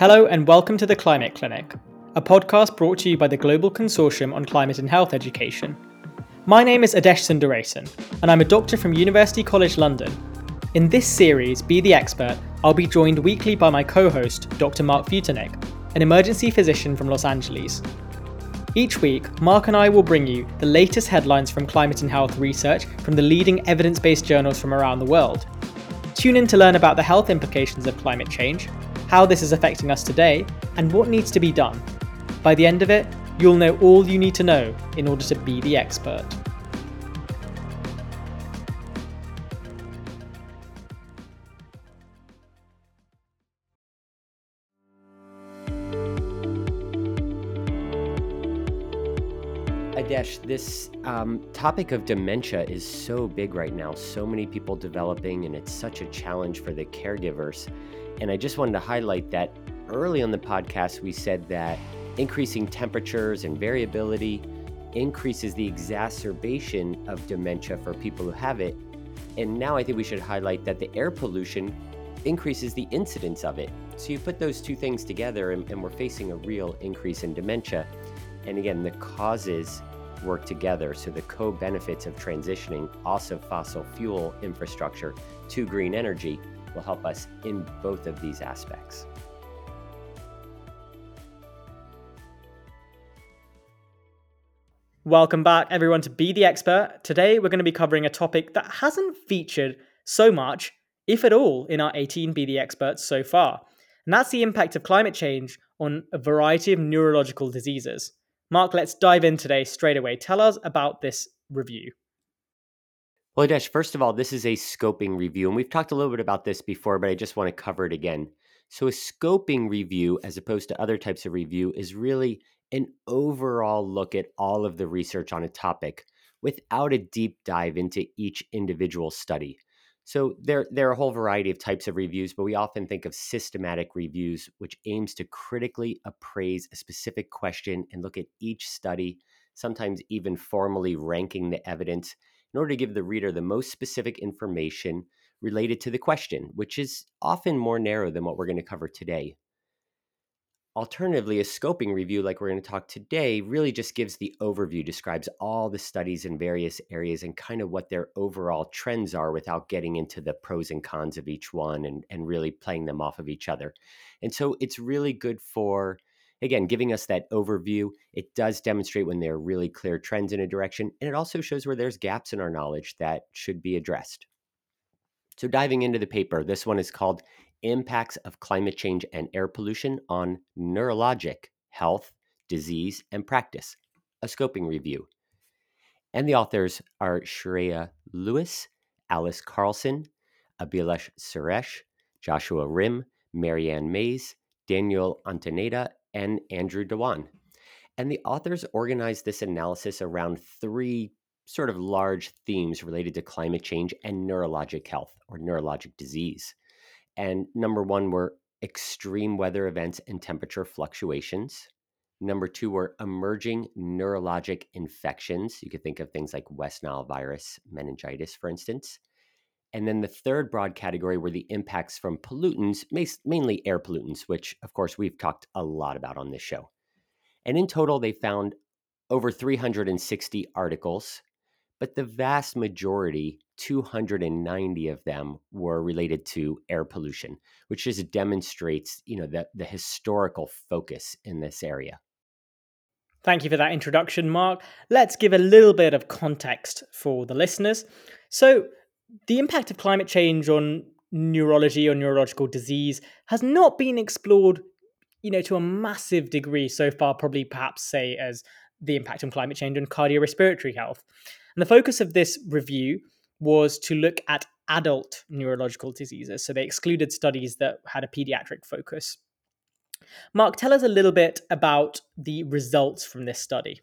Hello and welcome to the Climate Clinic, a podcast brought to you by the Global Consortium on Climate and Health Education. My name is Adesh Sundaresan, and I'm a doctor from University College London. In this series, Be the Expert, I'll be joined weekly by my co-host, Dr. Mark Futernick, an emergency physician from Los Angeles. Each week, Mark and I will bring you the latest headlines from climate and health research from the leading evidence-based journals from around the world. Tune in to learn about the health implications of climate change, how this is affecting us today, and what needs to be done. By the end of it, you'll know all you need to know in order to be the expert. Adesh, this topic of dementia is so big right now. So many people developing, and it's such a challenge for the caregivers. And I just wanted to highlight that early on the podcast, we said that increasing temperatures and variability increases the exacerbation of dementia for people who have it. And now I think we should highlight that the air pollution increases the incidence of it. So you put those two things together and we're facing a real increase in dementia. And again, the causes work together. So the co-benefits of transitioning also fossil fuel infrastructure to green energy will help us in both of these aspects. Welcome back, everyone, to Be the Expert. Today, we're going to be covering a topic that hasn't featured so much, if at all, in our 18 Be the Experts so far. And that's the impact of climate change on a variety of neurological diseases. Mark, let's dive in today straight away. Tell us about this review. Well, Adesh, first of all, this is a scoping review, and we've talked a little bit about this before, but I just want to cover it again. So a scoping review, as opposed to other types of review, is really an overall look at all of the research on a topic without a deep dive into each individual study. So there are a whole variety of types of reviews, but we often think of systematic reviews, which aims to critically appraise a specific question and look at each study, sometimes even formally ranking the evidence in order to give the reader the most specific information related to the question, which is often more narrow than what we're going to cover today. Alternatively, a scoping review, like we're going to talk today, really just gives the overview, describes all the studies in various areas and kind of what their overall trends are without getting into the pros and cons of each one and really playing them off of each other. And so it's really good for, again, giving us that overview. It does demonstrate when there are really clear trends in a direction, and it also shows where there's gaps in our knowledge that should be addressed. So diving into the paper, this one is called Impacts of Climate Change and Air Pollution on Neurologic Health, Disease, and Practice, a scoping review. And the authors are Shreya Lewis, Alice Carlson, Abhilash Suresh, Joshua Rim, Marianne Mays, Daniel Antoneda, and Andrew Dewan. And the authors organized this analysis around three sort of large themes related to climate change and neurologic health or neurologic disease. And number one were extreme weather events and temperature fluctuations. Number two were emerging neurologic infections. You could think of things like West Nile virus, meningitis, for instance. And then the third broad category were the impacts from pollutants, mainly air pollutants, which, of course, we've talked a lot about on this show. And in total, they found over 360 articles, but the vast majority, 290 of them, were related to air pollution, which just demonstrates, the historical focus in this area. Thank you for that introduction, Mark. Let's give a little bit of context for the listeners. So, the impact of climate change on neurology or neurological disease has not been explored, to a massive degree so far, probably perhaps say as the impact on climate change on cardiorespiratory health. And the focus of this review was to look at adult neurological diseases. So they excluded studies that had a pediatric focus. Mark, tell us a little bit about the results from this study.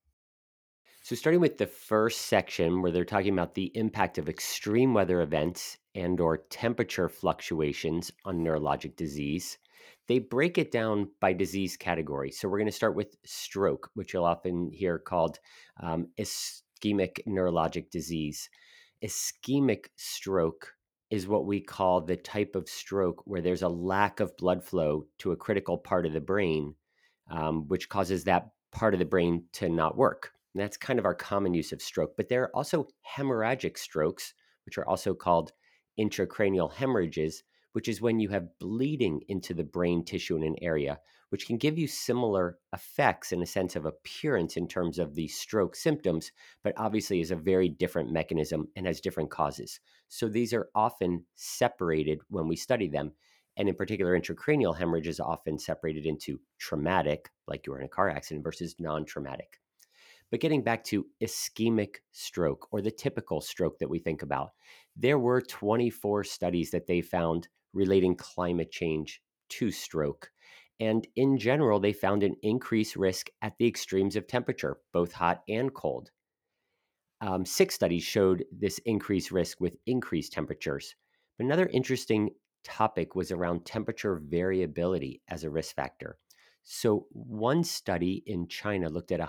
So starting with the first section where they're talking about the impact of extreme weather events and or temperature fluctuations on neurologic disease, they break it down by disease category. So we're going to start with stroke, which you'll often hear called ischemic neurologic disease. Ischemic stroke is what we call the type of stroke where there's a lack of blood flow to a critical part of the brain, which causes that part of the brain to not work. And that's kind of our common use of stroke. But there are also hemorrhagic strokes, which are also called intracranial hemorrhages, which is when you have bleeding into the brain tissue in an area, which can give you similar effects in a sense of appearance in terms of the stroke symptoms, but obviously is a very different mechanism and has different causes. So these are often separated when we study them. And in particular, intracranial hemorrhage is often separated into traumatic, like you were in a car accident, versus non traumatic. But getting back to ischemic stroke, or the typical stroke that we think about, there were 24 studies that they found relating climate change to stroke. And in general, they found an increased risk at the extremes of temperature, both hot and cold. 6 studies showed this increased risk with increased temperatures. But another interesting topic was around temperature variability as a risk factor. So, one study in China looked at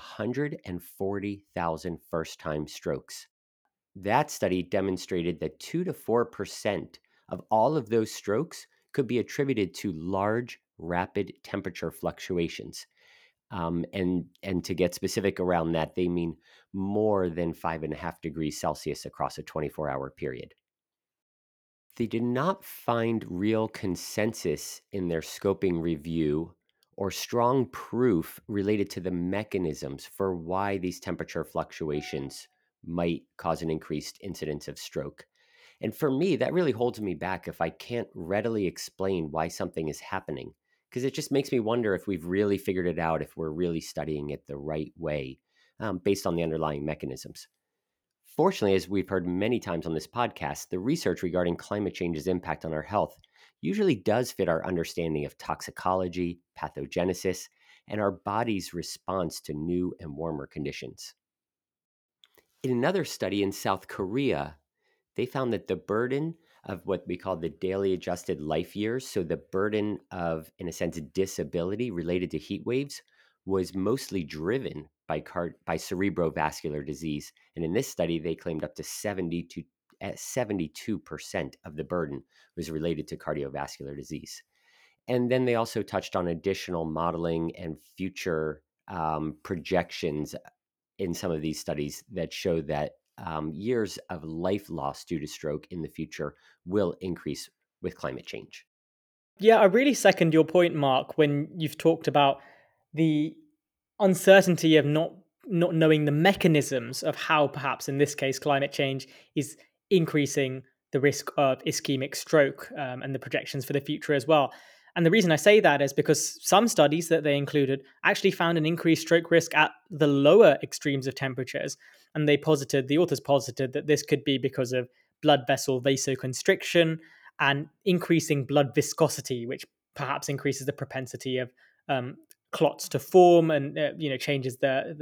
140,000 first time strokes. That study demonstrated that 2 to 4% of all of those strokes could be attributed to large, rapid temperature fluctuations. And to get specific around that, they mean more than 5.5 degrees Celsius across a 24-hour period. They did not find real consensus in their scoping review or strong proof related to the mechanisms for why these temperature fluctuations might cause an increased incidence of stroke. And for me, that really holds me back if I can't readily explain why something is happening, because it just makes me wonder if we've really figured it out, if we're really studying it the right way, based on the underlying mechanisms. Fortunately, as we've heard many times on this podcast, the research regarding climate change's impact on our health usually does fit our understanding of toxicology, pathogenesis, and our body's response to new and warmer conditions. In another study in South Korea, they found that the burden of what we call the daily adjusted life years, so the burden of, in a sense, disability related to heat waves, was mostly driven by cerebrovascular disease. And in this study, they claimed up to 72% of the burden was related to cardiovascular disease. And then they also touched on additional modeling and future projections in some of these studies that show that years of life loss due to stroke in the future will increase with climate change. Yeah, I really second your point, Mark, when you've talked about the uncertainty of not knowing the mechanisms of how perhaps in this case climate change is increasing the risk of ischemic stroke, and the projections for the future as well. And the reason I say that is because some studies that they included actually found an increased stroke risk at the lower extremes of temperatures. And the authors posited that this could be because of blood vessel vasoconstriction and increasing blood viscosity, which perhaps increases the propensity of clots to form, and changes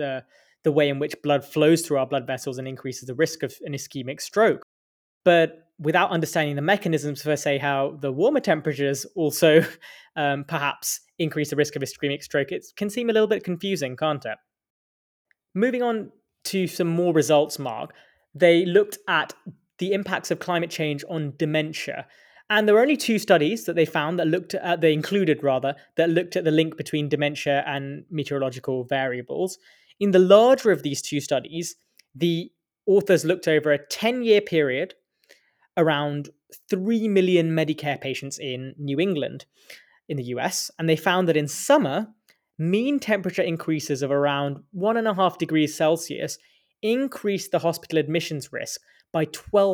the way in which blood flows through our blood vessels and increases the risk of an ischemic stroke. But without understanding the mechanisms for, say, how the warmer temperatures also perhaps increase the risk of ischemic stroke, it can seem a little bit confusing, can't it? Moving on to some more results, Mark, they looked at the impacts of climate change on dementia. And there were only 2 studies that they found they included that looked at the link between dementia and meteorological variables. In the larger of these 2 studies, the authors looked over a 10-year period around 3 million Medicare patients in New England, in the US, and they found that in summer, mean temperature increases of around 1.5 degrees Celsius increased the hospital admissions risk by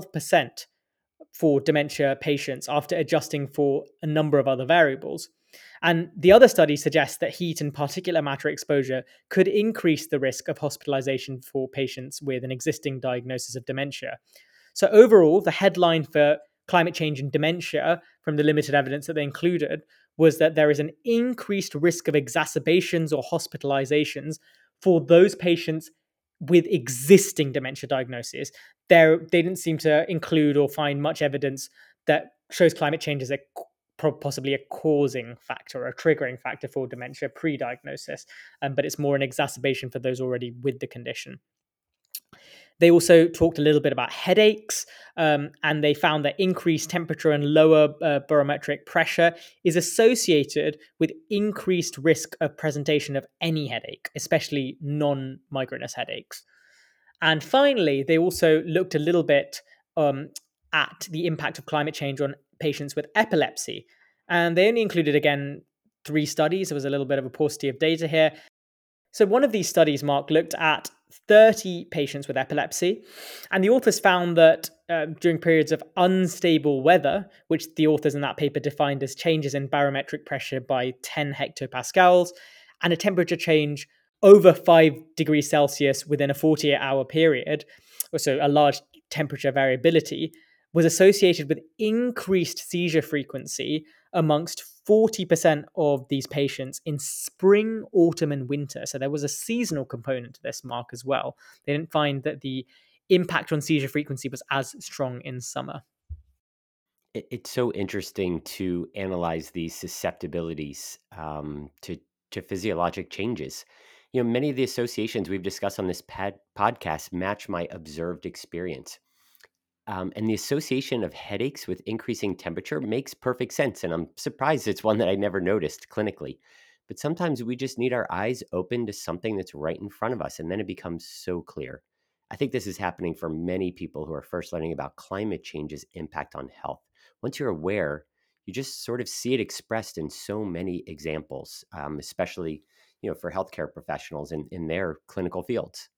12% for dementia patients after adjusting for a number of other variables. And the other study suggests that heat and particulate matter exposure could increase the risk of hospitalization for patients with an existing diagnosis of dementia. So, overall, the headline for climate change and dementia from the limited evidence that they included was that there is an increased risk of exacerbations or hospitalizations for those patients with existing dementia diagnoses. They didn't seem to include or find much evidence that shows climate change as possibly a causing factor or a triggering factor for dementia pre-diagnosis, but it's more an exacerbation for those already with the condition. They also talked a little bit about headaches, and they found that increased temperature and lower barometric pressure is associated with increased risk of presentation of any headache, especially non-migrainous headaches. And finally, they also looked a little bit at the impact of climate change on patients with epilepsy. And they only included, again, 3 studies. There was a little bit of a paucity of data here. So one of these studies, Mark, looked at 30 patients with epilepsy, and the authors found that during periods of unstable weather, which the authors in that paper defined as changes in barometric pressure by 10 hectopascals, and a temperature change over 5 degrees Celsius within a 48-hour period, so a large temperature variability, was associated with increased seizure frequency amongst 40% of these patients in spring, autumn, and winter. So there was a seasonal component to this, Mark, as well. They didn't find that the impact on seizure frequency was as strong in summer. It's so interesting to analyze these susceptibilities to physiologic changes. Many of the associations we've discussed on this podcast match my observed experience. And the association of headaches with increasing temperature makes perfect sense. And I'm surprised it's one that I never noticed clinically. But sometimes we just need our eyes open to something that's right in front of us, and then it becomes so clear. I think this is happening for many people who are first learning about climate change's impact on health. Once you're aware, you just sort of see it expressed in so many examples, especially for healthcare professionals in their clinical fields.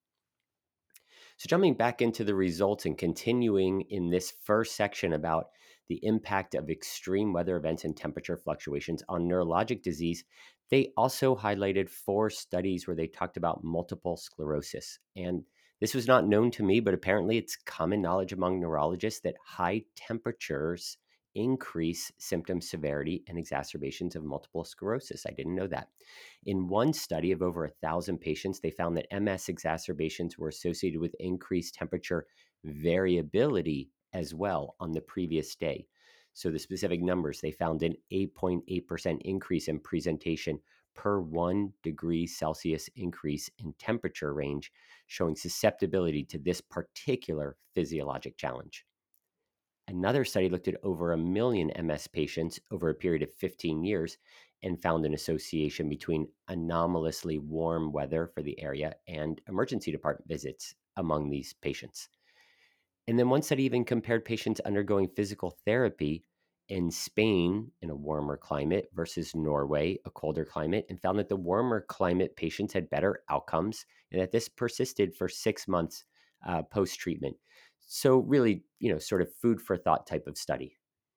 So, jumping back into the results and continuing in this first section about the impact of extreme weather events and temperature fluctuations on neurologic disease, they also highlighted 4 studies where they talked about multiple sclerosis. And this was not known to me, but apparently it's common knowledge among neurologists that high temperatures increase symptom severity and exacerbations of multiple sclerosis. I didn't know that. In one study of over 1,000 patients, they found that MS exacerbations were associated with increased temperature variability as well on the previous day. So the specific numbers, they found an 8.8% increase in presentation per 1 degree Celsius increase in temperature range, showing susceptibility to this particular physiologic challenge. Another study looked at over 1 million MS patients over a period of 15 years and found an association between anomalously warm weather for the area and emergency department visits among these patients. And then one study even compared patients undergoing physical therapy in Spain in a warmer climate versus Norway, a colder climate, and found that the warmer climate patients had better outcomes and that this persisted for 6 months post-treatment. So really, sort of food for thought type of study.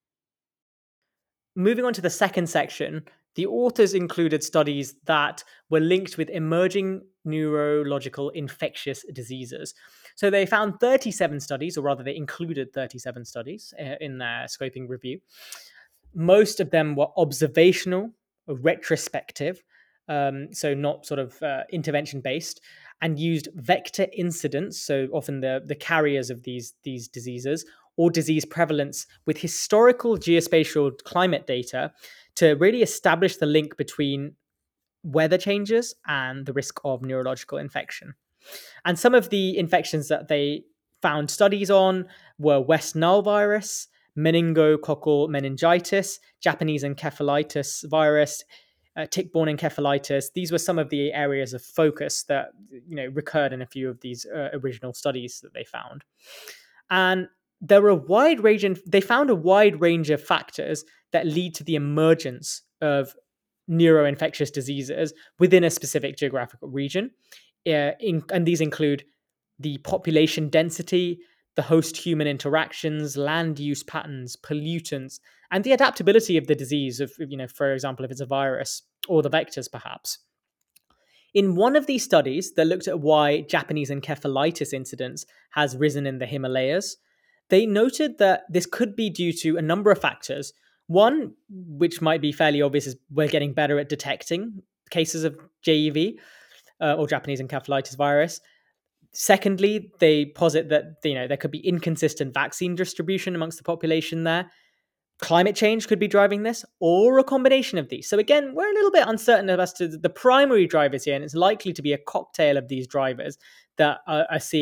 Moving on to the second section, the authors included studies that were linked with emerging neurological infectious diseases. So they found 37 studies, or rather, they included 37 studies in their scoping review. Most of them were observational, retrospective, so not sort of intervention based, and used vector incidence, so often the carriers of these diseases, or disease prevalence with historical geospatial climate data to really establish the link between weather changes and the risk of neurological infection. And some of the infections that they found studies on were West Nile virus, meningococcal meningitis, Japanese encephalitis virus, tick-borne encephalitis. These were some of the areas of focus that recurred in a few of these original studies that they found. And there were they found a wide range of factors that lead to the emergence of neuroinfectious diseases within a specific geographical region. And these include the population density, the host human interactions, land use patterns, pollutants, and the adaptability of the disease, for example, if it's a virus or the vectors, perhaps. In one of these studies that looked at why Japanese encephalitis incidence has risen in the Himalayas, they noted that this could be due to a number of factors. One, which might be fairly obvious, is we're getting better at detecting cases of JEV or Japanese encephalitis virus. Secondly, they posit that there could be inconsistent vaccine distribution amongst the population there. Climate change could be driving this, or a combination of these. So again, we're a little bit uncertain as to the primary drivers here, and it's likely to be a cocktail of these drivers that are seeing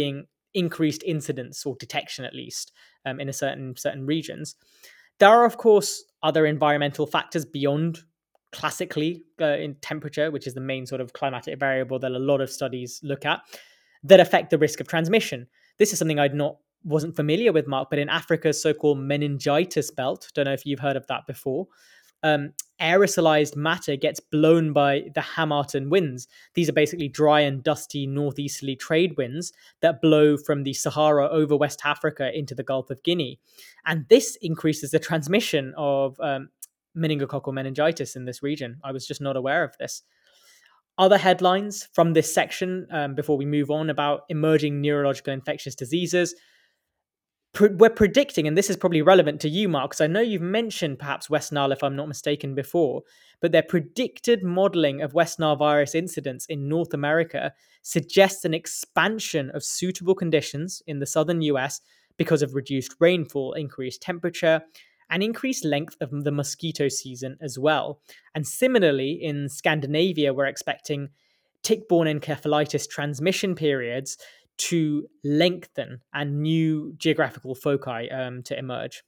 increased incidence or detection, at least in a certain regions. There are, of course, other environmental factors beyond classically in temperature, which is the main sort of climatic variable that a lot of studies look at, that affect the risk of transmission. This is something wasn't familiar with, Mark, but in Africa's so-called meningitis belt, don't know if you've heard of that before, um, aerosolized matter gets blown by the Hamarton winds. These are basically dry and dusty northeasterly trade winds that blow from the Sahara over West Africa into the Gulf of Guinea. And this increases the transmission of meningococcal meningitis in this region. I was just not aware of this. Other headlines from this section before we move on about emerging neurological infectious diseases. We're predicting, and this is probably relevant to you, Mark, because I know you've mentioned perhaps West Nile, if I'm not mistaken, before, but their predicted modeling of West Nile virus incidence in North America suggests an expansion of suitable conditions in the southern US because of reduced rainfall, increased temperature, and increased length of the mosquito season as well. And similarly, in Scandinavia, we're expecting tick-borne encephalitis transmission periods to lengthen and new geographical foci to emerge.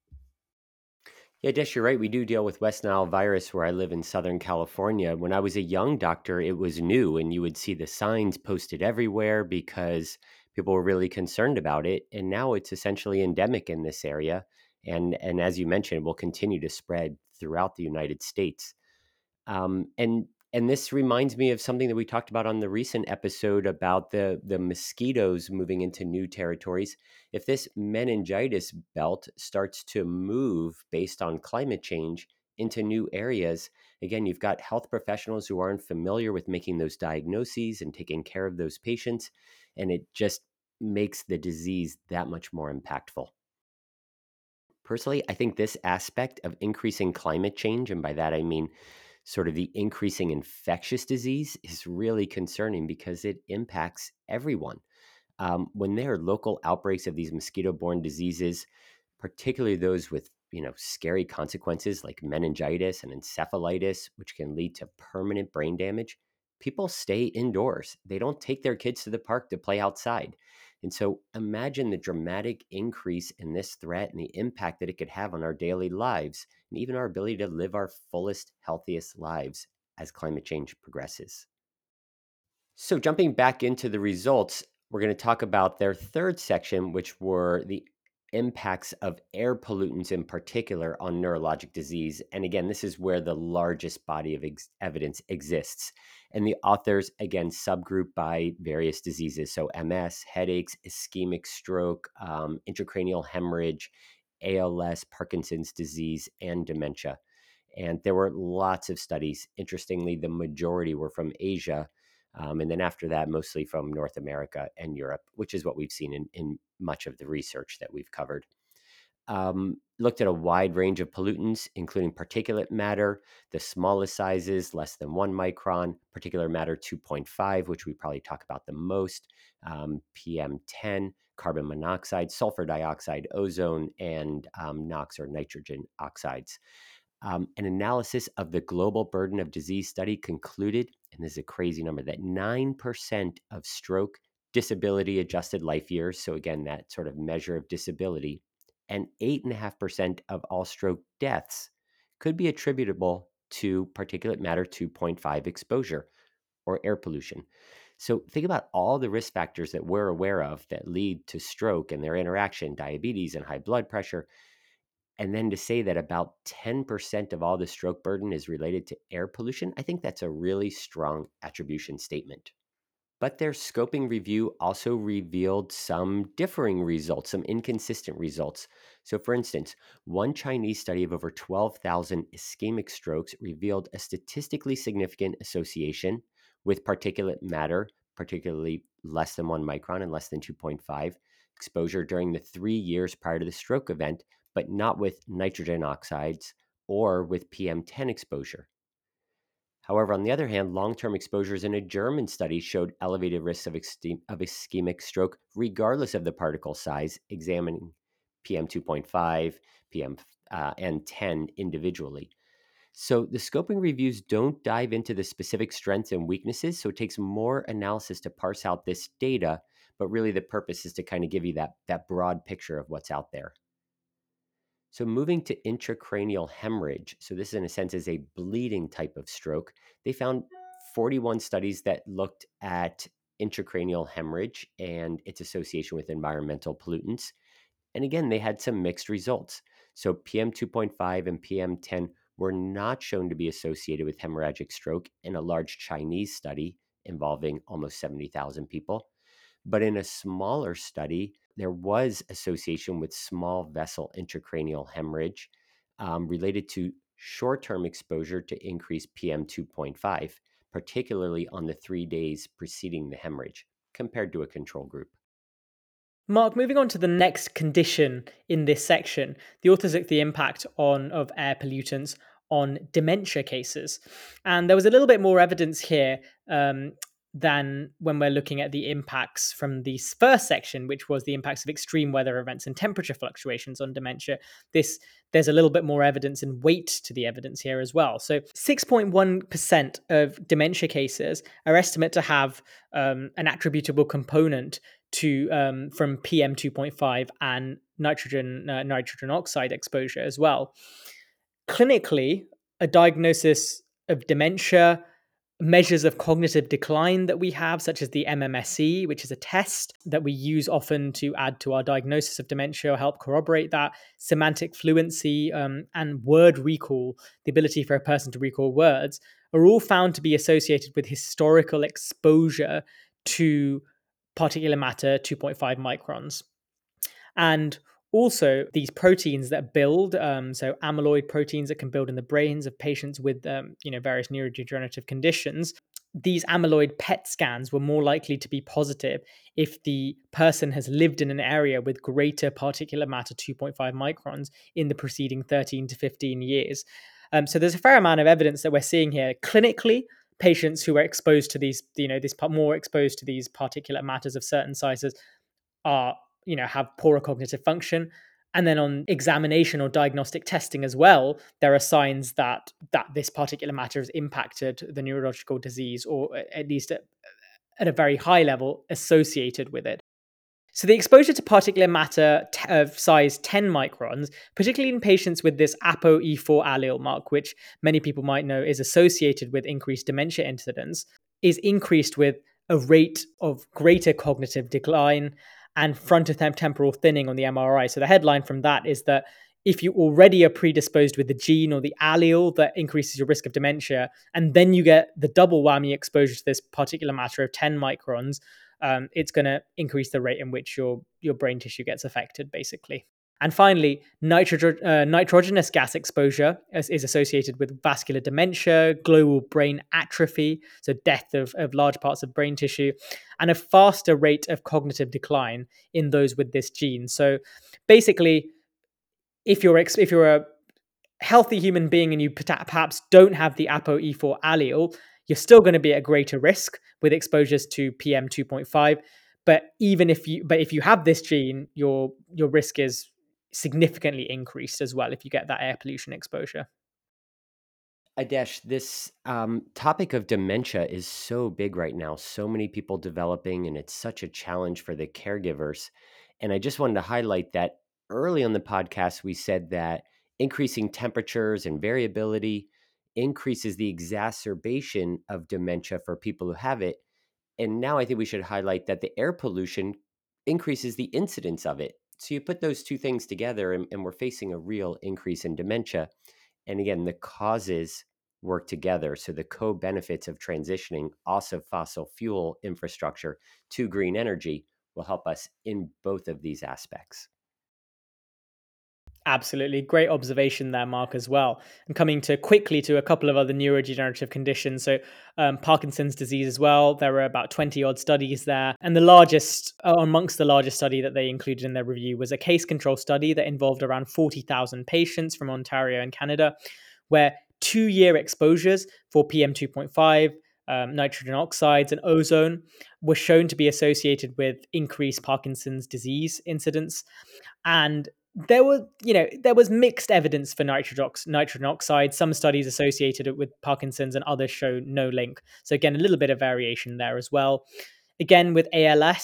Yeah, Desh, you're right. We do deal with West Nile virus where I live in Southern California. When I was a young doctor, it was new, and you would see the signs posted everywhere because people were really concerned about it. And now it's essentially endemic in this area. And as you mentioned, will continue to spread throughout the United States. And this reminds me of something that we talked about on the recent episode about the mosquitoes moving into new territories. If this meningitis belt starts to move based on climate change into new areas, again, you've got health professionals who aren't familiar with making those diagnoses and taking care of those patients, and it just makes the disease that much more impactful. Personally, I think this aspect of increasing climate change, and by that I mean sort of the increasing infectious disease, is really concerning because it impacts everyone. When there are local outbreaks of these mosquito-borne diseases, particularly those with scary consequences like meningitis and encephalitis, which can lead to permanent brain damage, people stay indoors. They don't take their kids to the park to play outside. And so imagine the dramatic increase in this threat and the impact that it could have on our daily lives and even our ability to live our fullest, healthiest lives as climate change progresses. So, jumping back into the results, we're going to talk about their third section, which were the impacts of air pollutants in particular on neurologic disease. And again, this is where the largest body of evidence exists. And the authors, again, subgroup by various diseases. So, MS, headaches, ischemic stroke, intracranial hemorrhage, ALS, Parkinson's disease, and dementia. And there were lots of studies. Interestingly, the majority were from Asia. And then after that, mostly from North America and Europe, which is what we've seen in much of the research that we've covered. Looked at a wide range of pollutants, including particulate matter, the smallest sizes, less than 1 micron, particulate matter 2.5, which we probably talk about the most, PM10, carbon monoxide, sulfur dioxide, ozone, and NOx or nitrogen oxides. An analysis of the global burden of disease study concluded, and this is a crazy number, that 9% of stroke disability adjusted life years, so again, that sort of measure of disability, and 8.5% of all stroke deaths could be attributable to particulate matter 2.5 exposure or air pollution. So think about all the risk factors that we're aware of that lead to stroke and their interaction, diabetes and high blood pressure. And then to say that about 10% of all the stroke burden is related to air pollution, I think that's a really strong attribution statement. But their scoping review also revealed some differing results, some inconsistent results. So, for instance, one Chinese study of over 12,000 ischemic strokes revealed a statistically significant association with particulate matter, particularly less than 1 micron and less than 2.5 exposure during the 3 years prior to the stroke event, but not with nitrogen oxides or with PM10 exposure. However, on the other hand, long-term exposures in a German study showed elevated risks of ischemic stroke, regardless of the particle size, examining PM2.5, PM and 10 individually. So the scoping reviews don't dive into the specific strengths and weaknesses, so it takes more analysis to parse out this data, but really the purpose is to kind of give you that broad picture of what's out there. So moving to intracranial hemorrhage. So this in a sense is a bleeding type of stroke. They found 41 studies that looked at intracranial hemorrhage and its association with environmental pollutants. And again, they had some mixed results. So PM2.5 and PM10 were not shown to be associated with hemorrhagic stroke in a large Chinese study involving almost 70,000 people. But in a smaller study, there was association with small vessel intracranial hemorrhage related to short-term exposure to increased PM2.5, particularly on the 3 days preceding the hemorrhage, compared to a control group. Mark, moving on to the next condition in this section, the authors look at the impact of air pollutants on dementia cases. And there was a little bit more evidence here than when we're looking at the impacts from the first section, which was the impacts of extreme weather events and temperature fluctuations on dementia. There's a little bit more evidence and weight to the evidence here as well. So 6.1% of dementia cases are estimated to have an attributable component to from PM2.5 and nitrogen oxide exposure as well. Clinically, a diagnosis of dementia, measures of cognitive decline that we have, such as the MMSE, which is a test that we use often to add to our diagnosis of dementia or help corroborate that, semantic fluency, and word recall, the ability for a person to recall words, are all found to be associated with historical exposure to particulate matter 2.5 microns. And also, these proteins that build, so amyloid proteins that can build in the brains of patients with, various neurodegenerative conditions. These amyloid PET scans were more likely to be positive if the person has lived in an area with greater particulate matter 2.5 microns in the preceding 13 to 15 years. So there's a fair amount of evidence that we're seeing here clinically. Patients who are exposed to these, more exposed to these particulate matters of certain sizes have poorer cognitive function. And then on examination or diagnostic testing as well, there are signs that this particular matter has impacted the neurological disease, or at least at a very high level associated with it. So the exposure to particulate matter of size 10 microns, particularly in patients with this ApoE4 allele, Mark, which many people might know is associated with increased dementia incidence, is increased with a rate of greater cognitive decline and frontotemporal thinning on the MRI. So the headline from that is that if you already are predisposed with the gene or the allele that increases your risk of dementia, and then you get the double whammy exposure to this particulate matter of 10 microns, it's going to increase the rate in which your brain tissue gets affected, basically. And finally, nitrogenous gas exposure is associated with vascular dementia, global brain atrophy, so death of large parts of brain tissue, and a faster rate of cognitive decline in those with this gene. So basically, if you're a healthy human being and you perhaps don't have the ApoE4 allele, you're still going to be at greater risk with exposures to PM 2.5. But if you have this gene, your risk is significantly increased as well if you get that air pollution exposure. Adesh, this topic of dementia is so big right now. So many people developing, and it's such a challenge for the caregivers. And I just wanted to highlight that early on the podcast, we said that increasing temperatures and variability increases the exacerbation of dementia for people who have it. And now I think we should highlight that the air pollution increases the incidence of it. So you put those two things together, and we're facing a real increase in dementia. And again, the causes work together. So the co-benefits of transitioning also fossil fuel infrastructure to green energy will help us in both of these aspects. Absolutely. Great observation there, Mark, as well. And coming quickly to a couple of other neurodegenerative conditions. So Parkinson's disease as well. There were about 20 odd studies there. And amongst the largest study that they included in their review was a case control study that involved around 40,000 patients from Ontario and Canada, where 2-year exposures for PM2.5, nitrogen oxides, and ozone were shown to be associated with increased Parkinson's disease incidence. And there was mixed evidence for nitrogen oxide. Some studies associated it with Parkinson's and others show no link. So again, a little bit of variation there as well. Again, with ALS,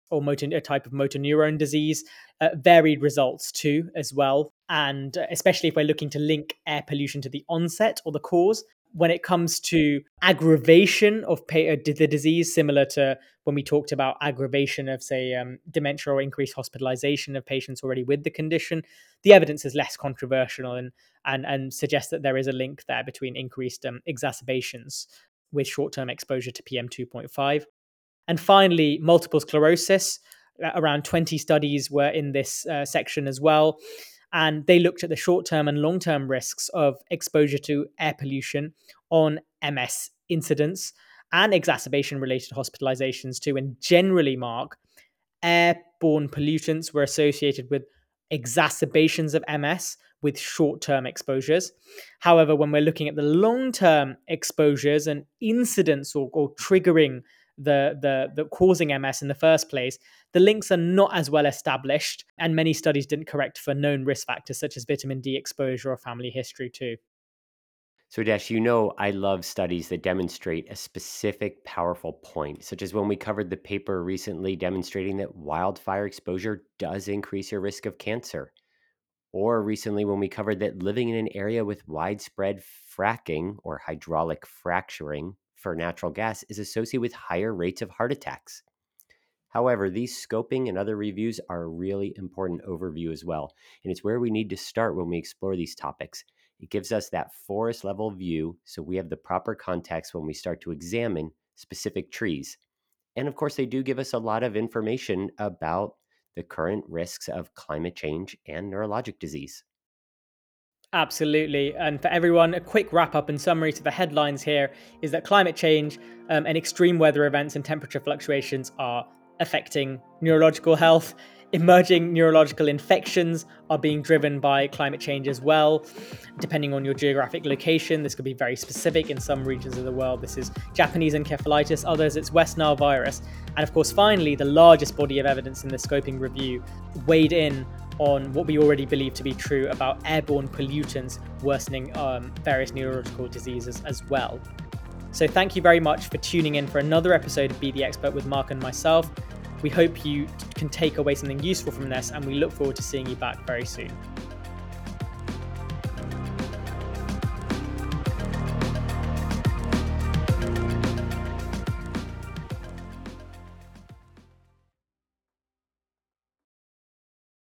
or a type of motor neuron disease. Varied results too, as well. And especially if we're looking to link air pollution to the onset or the cause. When it comes to aggravation of the disease, similar to when we talked about aggravation of, say, dementia or increased hospitalization of patients already with the condition, the evidence is less controversial and suggests that there is a link there between increased exacerbations with short-term exposure to PM2.5. And finally, multiple sclerosis. Around 20 studies were in this section as well. And they looked at the short-term and long-term risks of exposure to air pollution on MS incidents and exacerbation-related hospitalizations too. And generally, Mark, airborne pollutants were associated with exacerbations of MS with short-term exposures. However, when we're looking at the long-term exposures and incidents or triggering the causing MS in the first place, the links are not as well established, and many studies didn't correct for known risk factors such as vitamin D exposure or family history too. So, Adesh, I love studies that demonstrate a specific powerful point, such as when we covered the paper recently demonstrating that wildfire exposure does increase your risk of cancer. Or recently when we covered that living in an area with widespread fracking or hydraulic fracturing for natural gas is associated with higher rates of heart attacks. However, these scoping and other reviews are a really important overview as well, and it's where we need to start when we explore these topics. It gives us that forest level view so we have the proper context when we start to examine specific trees. And of course, they do give us a lot of information about the current risks of climate change and neurologic disease. Absolutely. And for everyone, a quick wrap up and summary to the headlines here is that climate change and extreme weather events and temperature fluctuations are affecting neurological health. Emerging neurological infections are being driven by climate change as well. Depending on your geographic location, this could be very specific. In some regions of the world, this is Japanese encephalitis, others it's West Nile virus. And of course, finally, the largest body of evidence in the scoping review weighed in on what we already believe to be true about airborne pollutants worsening various neurological diseases as well. So thank you very much for tuning in for another episode of Be the Expert with Mark and myself. We hope you can take away something useful from this, and we look forward to seeing you back very soon.